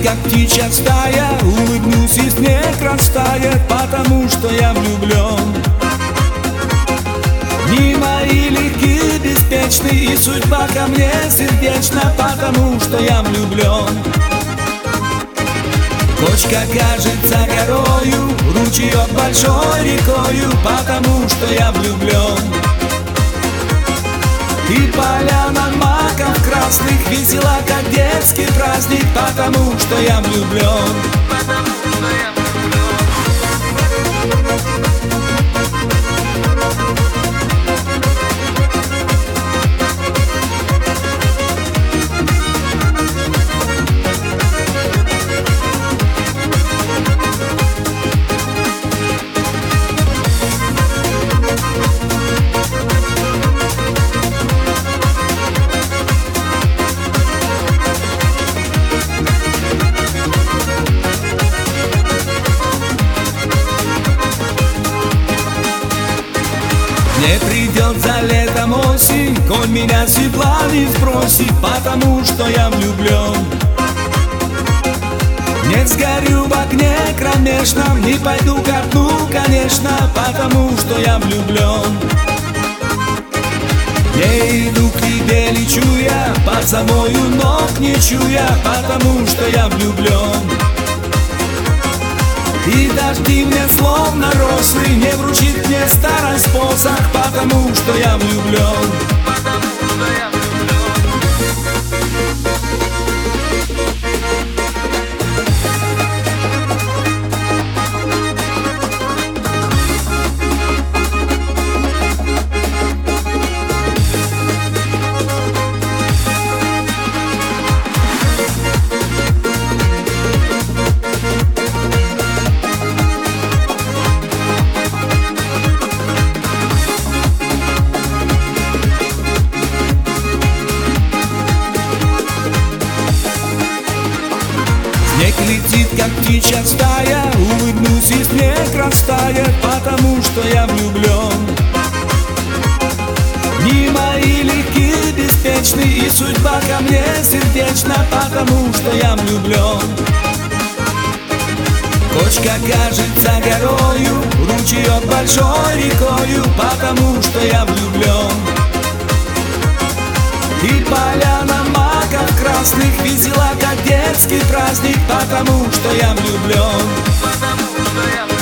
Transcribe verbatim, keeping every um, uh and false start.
как птичья стая, улыбнусь и снег растает, потому что я влюблен. Дни мои легкие, беспечны, и судьба ко мне сердечна, потому что я влюблен. Кочка кажется горою, ручеек большой рекою, потому что я влюблен. И поляна маков красных весела, как детский праздник, потому что я влюблен. Не придет за летом осень, коль меня седла не сбросит, потому что я влюблен. Не сгорю в огне кромешном, не пойду ко дну, конечно, потому что я влюблен. Не иду к тебе, лечу я, под собою ног не чуя, потому что я влюблен. И дожди мне словно росы, не вручит мне старость посох, потому что я влюблен. Снег летит, как птичья стая, улыбнусь и снег растает, потому что я влюблен. Дни мои легкие, беспечны, и судьба ко мне сердечна, потому что я влюблен. Кочка кажется горою, ручеек большой рекою, потому что я влюблен. И поляна маков красных весела, как детский праздник, потому что я влюблен. Потому что я влюблен.